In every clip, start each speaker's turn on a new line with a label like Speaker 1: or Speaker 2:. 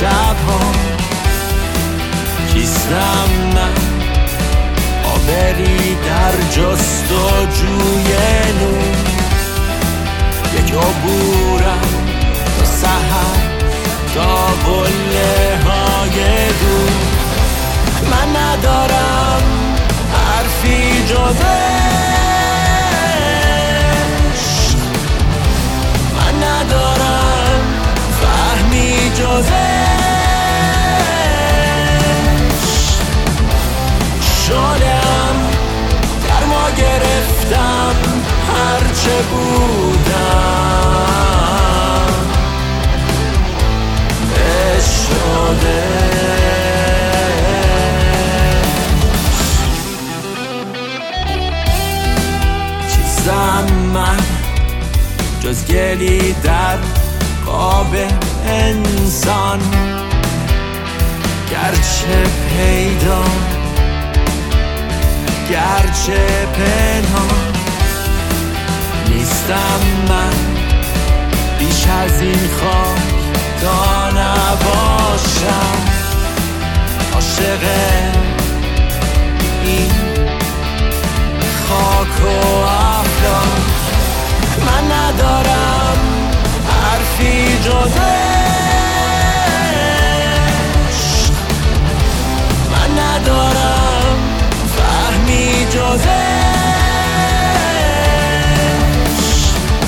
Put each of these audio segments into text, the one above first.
Speaker 1: شبها کیستم من آبری در جستجوی نور، یک عبورم تا سحر تا قله های دور. من ندارم حرفی جز عشق، من ندارم فهمی جز عشق. شدم گرما گرفتم هرچه بودم عشق شده. چیزم من جز گلی در قاب انسان، گرچه پیدا گرچه پنهان. نیستم من بیش از این خاک تا نباشم عاشق این خاک و افلاک. من ندارم حرفی جز عشق، من ندارم فهمی جز عشق.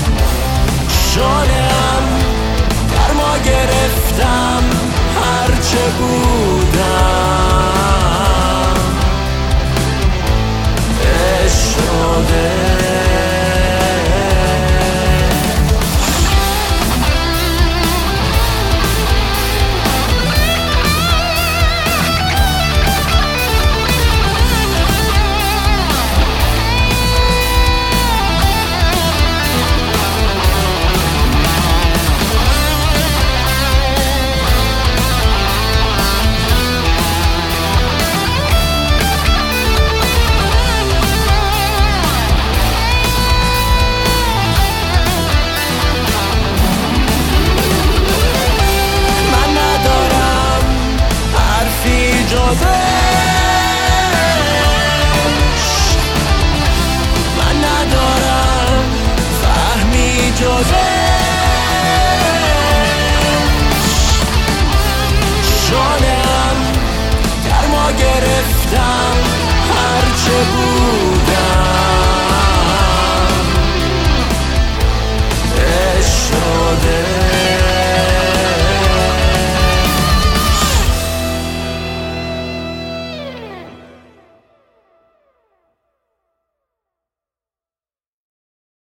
Speaker 1: شدم گرما گرفتم هرچه بودم عشق شده. من ندارم فهمی جز عشق. شدم گرما گرفتم هرچه بود